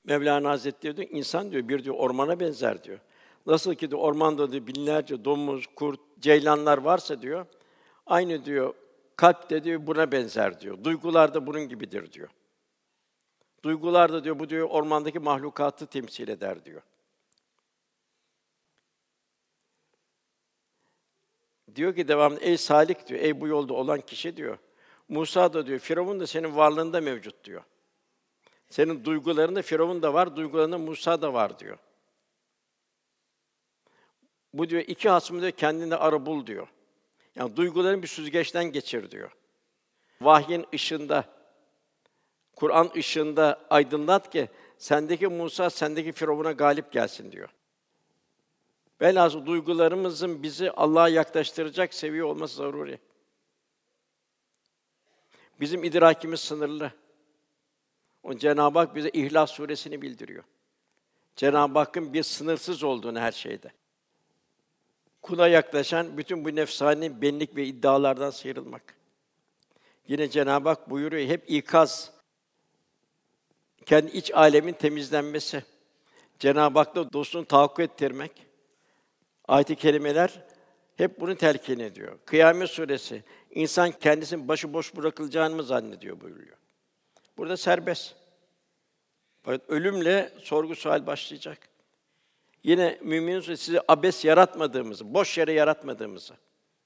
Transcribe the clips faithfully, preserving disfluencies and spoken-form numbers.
Mevlana Hazretleri diyor, insan diyor bir diyor ormana benzer diyor. Nasıl ki diyor ormanda diyor binlerce domuz, kurt, ceylanlar varsa diyor, aynı diyor kalp de diyor buna benzer diyor. Duygular da bunun gibidir diyor. Duygular da diyor bu diyor ormandaki mahlukatı temsil eder diyor. Diyor ki devamlı ey salik diyor, ey bu yolda olan kişi diyor. Musa da diyor Firavun da senin varlığında mevcut diyor. Senin duygularında Firavun da var, duygularında Musa da var diyor. Bu diyor iki hasmı diyor kendinde ara bul diyor. Yani duyguların bir süzgeçten geçir diyor. Vahyin ışığında, Kur'an ışığında aydınlat ki sendeki Musa, sendeki Firavun'a galip gelsin diyor. Velhâsıl duygularımızın bizi Allah'a yaklaştıracak seviye olması zaruri. Bizim idrakimiz sınırlı. O Cenab-ı Hak bize İhlas Sûresini bildiriyor. Cenab-ı Hakk'ın bir sınırsız olduğunu her şeyde. Kula yaklaşan bütün bu nefsani benlik ve iddialardan sıyrılmak. Yine Cenab-ı Hak buyuruyor hep ikaz. Kendi iç âlemin temizlenmesi. Cenab-ı Hak'la dostluğunu tahakkuk ettirmek. Ayet-i kerimeler hep bunu telkin ediyor. Kıyamet Suresi insan kendisini başıboş bırakılacağını mı zannediyor buyuruyor. Burada serbest. Fakat ölümle sorgu sual başlayacak. Yine Mü'minin Suresi sizi abes yaratmadığımızı, boş yere yaratmadığımızı.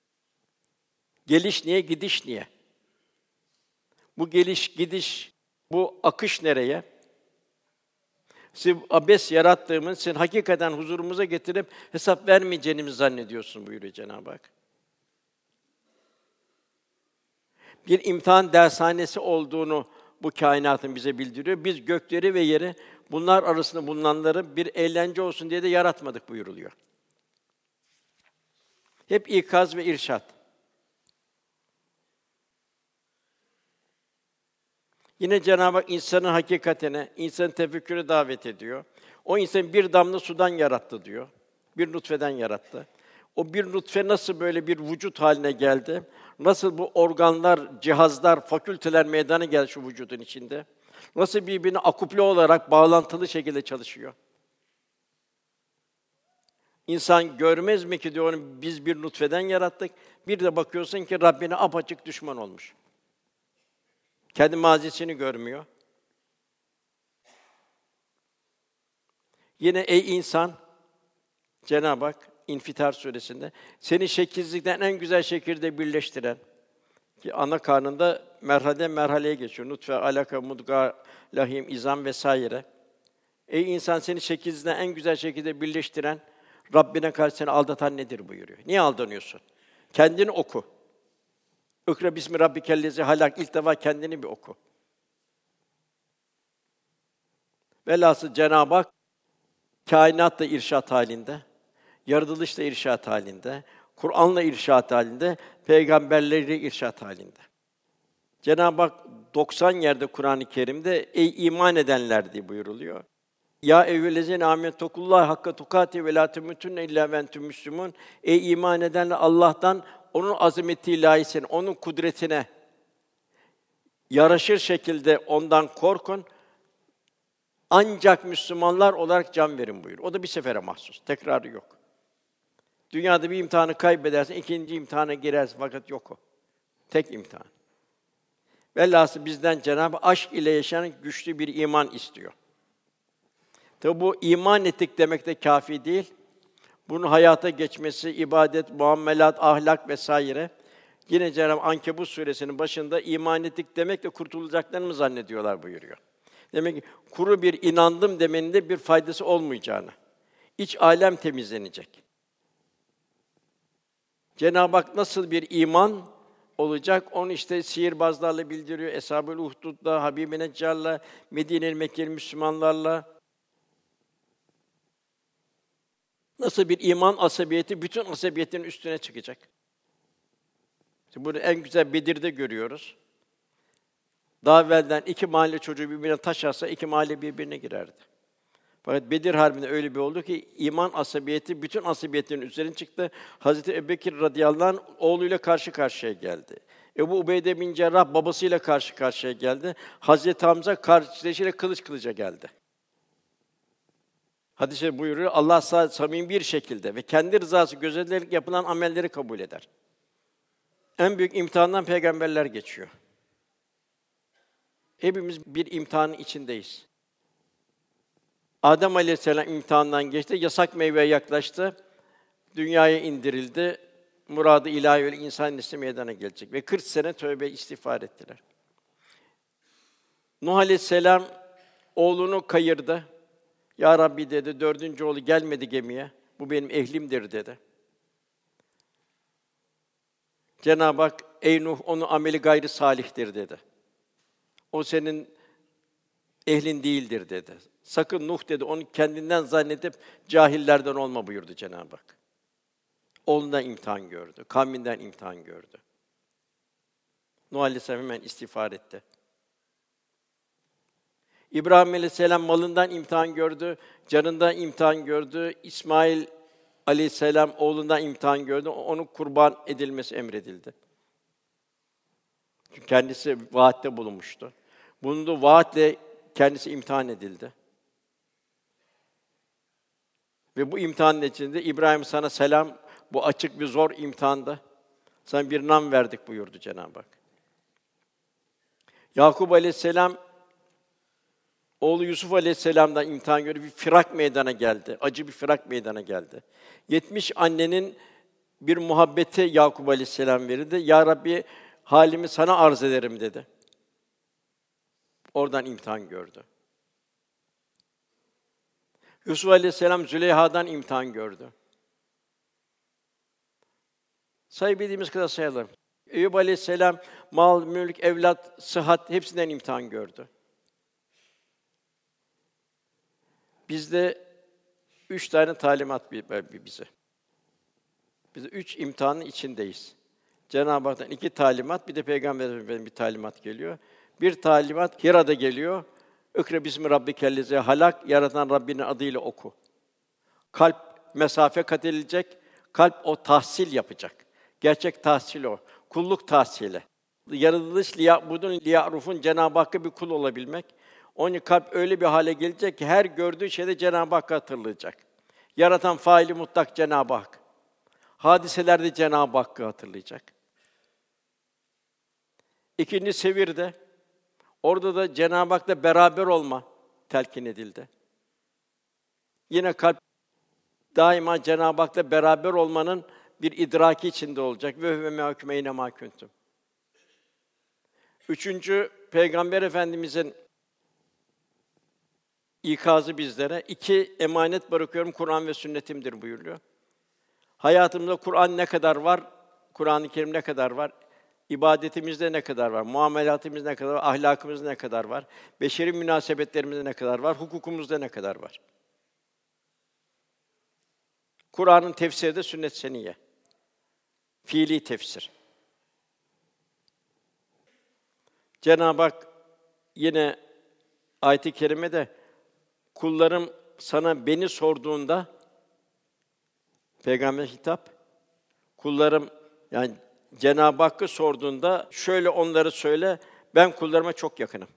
Geliş niye, gidiş niye? Bu geliş, gidiş, bu akış nereye? Sizi abes yarattığımız, seni hakikaten huzurumuza getirip hesap vermeyeceğimizi zannediyorsun buyuruyor Cenab-ı Hak. Bir imtihan dershanesi olduğunu bu kainatın bize bildiriyor. Biz gökleri ve yeri bunlar arasında bulunanları bir eğlence olsun diye de yaratmadık buyuruluyor. Hep ikaz ve irşad. Yine Cenab-ı Hak insanın hakikatine, insanın tefekküre davet ediyor. O insan bir damla sudan yarattı diyor. Bir nutfeden yarattı. O bir nutfe nasıl böyle bir vücut haline geldi? Nasıl bu organlar, cihazlar, fakülteler meydana geldi şu vücudun içinde? Nasıl birbirine akuple olarak bağlantılı şekilde çalışıyor? İnsan görmez mi ki diyor, onu biz bir nutfeden yarattık. Bir de bakıyorsun ki Rabbine apaçık düşman olmuş. Kendi mazisini görmüyor. Yine ey insan, Cenab-ı Hak İnfitar Sûresinde seni şekilsizlikten en güzel şekilde birleştiren ki ana karnında merhale merhaleye geçiyor. Nutfe, alaka, mudga, lahim, izam vesaire. Ey insan seni şekilsizlikten en güzel şekilde birleştiren Rabbine karşı seni aldatan nedir buyuruyor. Niye aldanıyorsun? Kendini oku. İkra bismi rabbikellezî halak. İlk defa kendini bir oku. Velhâsıl Cenab-ı Hak kainatla irşad halinde, yaratılışla irşad halinde, Kur'an'la irşad halinde, peygamberleriyle irşad halinde. Cenab-ı Hak doksan yerde Kur'an-ı Kerim'de ey iman edenler diye buyuruluyor. Ya eyyühellezîne âmenettekullah hakka tukâti ve lâ temûtunne illâ ve entüm müslümûn. Ey iman edenler Allah'tan onun azameti ilahisine, onun kudretine yaraşır şekilde ondan korkun. Ancak Müslümanlar olarak can verin buyur. O da bir sefere mahsus. Tekrarı yok. Dünyada bir imtihanı kaybedersin, ikinci imtihana girersin fakat yok o. Tek imtihan. Velhâsıl bizden Cenab-ı aşk ile yaşayan güçlü bir iman istiyor. Tabi bu iman ettik demek de kâfi değil. Bunun hayata geçmesi, ibadet, muamelat, ahlak vesaire. Yine Cenab-ı Ankebut Sûresinin başında iman ettik demekle kurtulacaklarını mı zannediyorlar buyuruyor. Demek ki kuru bir inandım demenin de bir faydası olmayacağını. İç alem temizlenecek. Cenab-ı Hak nasıl bir iman olacak? Onu işte sihirbazlarla bildiriyor. Eshab-ül Uhdud'la, Habib-i Neccar'la, Medine-i Mekkeli Müslümanlarla. Nasıl bir iman asabiyeti bütün asabiyetin üstüne çıkacak. İşte bunu en güzel Bedir'de görüyoruz. Daha evvelden iki mahalle çocuğu birbirine taş atsa iki mahalle birbirine girerdi. Fakat Bedir Harbi'nde öyle bir oldu ki iman asabiyeti bütün asabiyetlerin üzerine çıktı. Hazreti Ebubekir radıyallahu anh oğluyla karşı karşıya geldi. Ebu Ubeyde bin Cerrah babasıyla karşı karşıya geldi. Hazreti Hamza kardeşiyle kılıç kılıca geldi. Hadis-i şerif buyuruyor, Allah sadece samimi bir şekilde ve kendi rızası gözetilerek yapılan amelleri kabul eder. En büyük imtihandan peygamberler geçiyor. Hepimiz bir imtihanın içindeyiz. Adem Aleyhisselam imtihandan geçti, yasak meyveye yaklaştı, dünyaya indirildi, murad-ı ilahi öyle insan nesli meydana gelecek ve kırk sene tövbe istiğfar ettiler. Nuh Aleyhisselam oğlunu kayırdı. Ya Rabbi dedi, dördüncü oğlu gelmedi gemiye. Bu benim ehlimdir dedi. Cenab-ı Hak, ey Nuh, onun ameli gayri salihtir dedi. O senin ehlin değildir dedi. Sakın Nuh dedi, onu kendinden zannedip cahillerden olma buyurdu Cenab-ı Hak. Oğlundan imtihan gördü, kavminden imtihan gördü. Nuh Aleyhisselam hemen istiğfar etti. İbrahim Aleyhisselam malından imtihan gördü, canından imtihan gördü. İsmail Aleyhisselam oğlundan imtihan gördü. Onun kurban edilmesi emredildi. Çünkü kendisi vaatte bulunmuştu. Bulunduğu vaatle kendisi imtihan edildi. Ve bu imtihanın içinde İbrahim sana selam, bu açık bir zor imtihanda sana bir nam verdik buyurdu Cenab-ı Hak. Yakup Aleyhisselam oğlu Yusuf Aleyhisselam'dan imtihan gördü, bir firak meydana geldi. Acı bir firak meydana geldi. yetmiş annenin bir muhabbeti Yakup Aleyhisselam verildi. Ya Rabbi, halimi sana arz ederim dedi. Oradan imtihan gördü. Yusuf Aleyhisselam Züleyha'dan imtihan gördü. Sayabildiğimiz kadar sayalım. Eyüp Aleyhisselam mal, mülk, evlat, sıhhat hepsinden imtihan gördü. Bizde üç tane talimat bir bize. Biz üç imtihanın içindeyiz. Cenab-ı Hak'tan iki talimat, bir de Peygamber Efendimiz'den bir talimat geliyor. Bir talimat Hira'da geliyor. İkra bismi rabbikellezî halak, yaratan Rabbinin adıyla oku. Kalp mesafe kat edilecek, kalp o tahsil yapacak. Gerçek tahsil o, kulluk tahsili. Yaratılış liya'budun liya'rufun, Cenab-ı Hakk'a bir kul olabilmek. Onun kalp öyle bir hale gelecek ki her gördüğü şeyde Cenab-ı Hakk'ı hatırlayacak. Yaratan faili mutlak Cenab-ı Hak. Hadiselerde Cenab-ı Hakk'ı hatırlayacak. İkinci sevirde, orada da Cenab-ı Hak'la beraber olma telkin edildi. Yine kalp daima Cenab-ı Hak'la beraber olmanın bir idraki içinde olacak. Ve huve ma'akum eyne mâ kuntum. Üçüncü, Peygamber Efendimizin ikazı bizlere, iki emanet bırakıyorum, Kur'an ve sünnetimdir buyuruyor. Hayatımızda Kur'an ne kadar var, Kur'an-ı Kerim ne kadar var, ibadetimizde ne kadar var, muamelatımızda ne kadar var, ahlakımızda ne kadar var, beşeri münasebetlerimizde ne kadar var, hukukumuzda ne kadar var. Kur'an'ın tefsiri de sünnet-i seniyye. Fiili tefsir. Cenab-ı Hak yine ayet-i kerimede kullarım sana beni sorduğunda Peygamber hitap, kullarım yani Cenab-ı Hakk'ı sorduğunda şöyle onları söyle, ben kullarıma çok yakınım.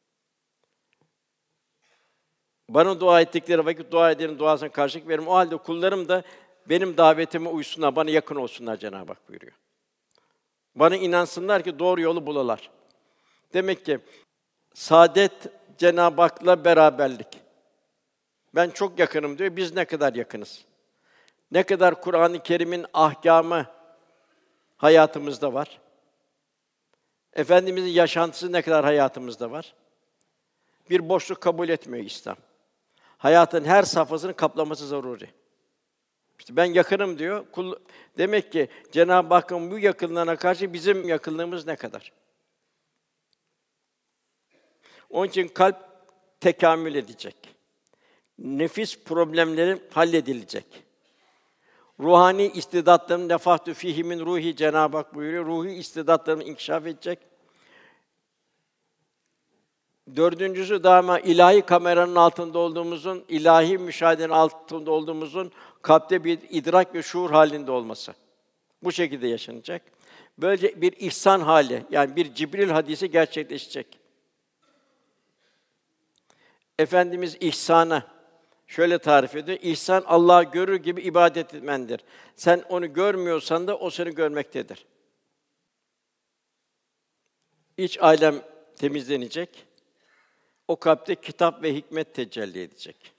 Bana dua ettikleri vakit dua ederim, duasına karşılık veririm. O halde kullarım da benim davetime uysunlar, bana yakın olsunlar Cenab-ı Hak buyuruyor. Bana inansınlar ki doğru yolu bulalar. Demek ki saadet Cenab-ı Hak'la beraberlik. Ben çok yakınım diyor. Biz ne kadar yakınız? Ne kadar Kur'an-ı Kerim'in ahkâmı hayatımızda var? Efendimizin yaşantısı ne kadar hayatımızda var? Bir boşluk kabul etmiyor İslam. Hayatın her safhasını kaplaması zaruri. İşte ben yakınım diyor. Kul, demek ki Cenab-ı Hakk'ın bu yakınlığına karşı bizim yakınlığımız ne kadar? Onun için kalp tekamül edecek. Nefis problemleri halledilecek. Ruhani istidatların nefahtü fîhî min ruhi Cenab-ı Hak buyuruyor. Ruhi istidatların inkişaf edecek. Dördüncüsü daima ilahi kameranın altında olduğumuzun, ilahi müşahedenin altında olduğumuzun kalpte bir idrak ve şuur halinde olması. Bu şekilde yaşanacak. Böylece bir ihsan hali, yani bir Cibril hadisi gerçekleşecek. Efendimiz ihsana, Şöyle tarif ediyor: İhsan Allah'ı görür gibi ibadet etmendir. Sen onu görmüyorsan da o seni görmektedir. İç alem temizlenecek. O kalpte kitap ve hikmet tecelli edecek.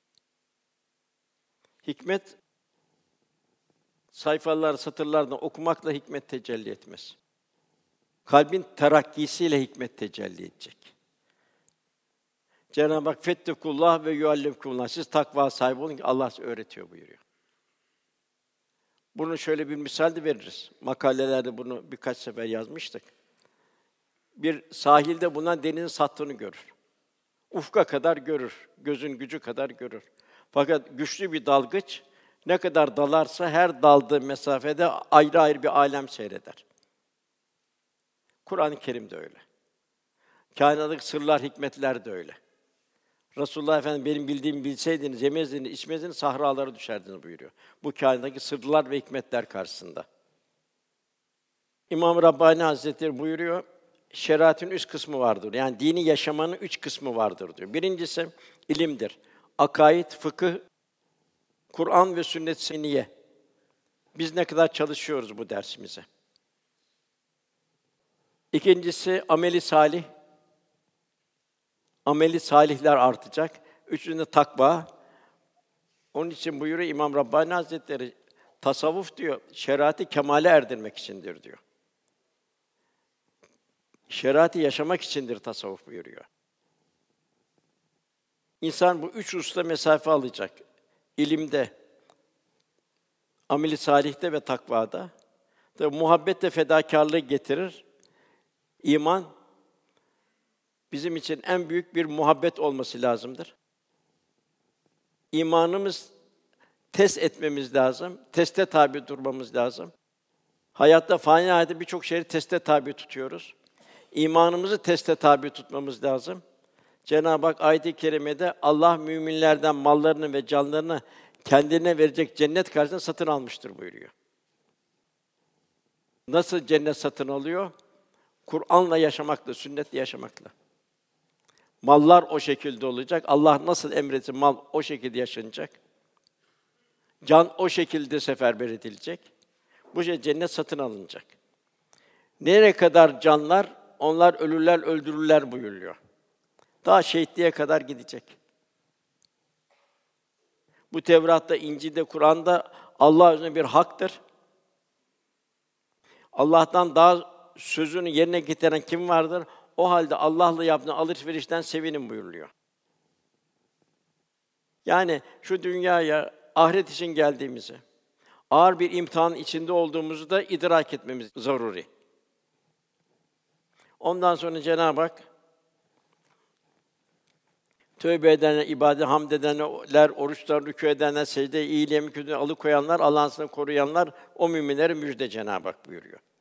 Hikmet sayfalar, satırlardan okumakla hikmet tecelli etmez. Kalbin terakkisiyle hikmet tecelli edecek. Cenab-ı Hak "Fettekullah ve yuallimkumullah." Siz takva sahibi olun ki Allah size öğretiyor buyuruyor. Bunu şöyle bir misal de veririz. Makalelerde bunu birkaç sefer yazmıştık. Bir sahilde bulunan denizin sattığını görür. Ufka kadar görür, gözün gücü kadar görür. Fakat güçlü bir dalgıç ne kadar dalarsa her daldığı mesafede ayrı ayrı bir alem seyreder. Kur'an-ı Kerim de öyle. Kainattaki sırlar, hikmetler de öyle. Resulullah Efendimiz benim bildiğimi bilseydiniz, yemezdiniz, içmezdiniz, sahralara düşerdiniz buyuruyor. Bu kainattaki sırlar ve hikmetler karşısında. İmam Rabbani Hazretleri buyuruyor, şeriatın üç kısmı vardır. Yani dini yaşamanın üç kısmı vardır diyor. Birincisi ilimdir. Akaid, fıkıh, Kur'an ve sünnet-i seniyye. Biz ne kadar çalışıyoruz bu dersimize? İkincisi ameli salih. Ameli salihler artacak. Üçüncüsü takva. Onun için buyuruyor İmam Rabbani Hazretleri, tasavvuf diyor, şeriatı kemale erdirmek içindir diyor. Şeriatı yaşamak içindir tasavvuf buyuruyor. İnsan bu üç hususta mesafe alacak. İlimde, ameli salihte ve takvada. Tabii muhabbet ve fedakârlığı getirir. İman bizim için en büyük bir muhabbet olması lazımdır. İmanımız test etmemiz lazım. Teste tabi durmamız lazım. Hayatta, fani hayatta birçok şeyi teste tabi tutuyoruz. İmanımızı teste tabi tutmamız lazım. Cenab-ı Hak ayet-i kerimede Allah müminlerden mallarını ve canlarını kendine verecek cennet karşısında satın almıştır buyuruyor. Nasıl cennet satın alıyor? Kur'an'la yaşamakla, sünnetle yaşamakla. Mallar o şekilde olacak. Allah nasıl emretti, mal o şekilde yaşanacak. Can o şekilde seferber edilecek. Bu şey cennet satın alınacak. Nereye kadar canlar? Onlar ölürler, öldürürler buyuruyor. Daha şehitliğe kadar gidecek. Bu Tevrat'ta, İncil'de, Kur'an'da Allah üzerine bir haktır. Allah'tan daha sözünü yerine getiren kim vardır? O halde Allah'la yaptığın alışverişten sevinin buyuruluyor. Yani şu dünyaya ahiret için geldiğimizi, ağır bir imtihan içinde olduğumuzu da idrak etmemiz zaruri. Ondan sonra Cenab-ı Hak tövbe edenler, ibadet, hamd edenler, oruçlar, rükû edenler, secde, iyiliğe, kötülüğe alıkoyanlar, Allah'ın sınırını koruyanlar, o müminlere müjde Cenab-ı Hak buyuruyor.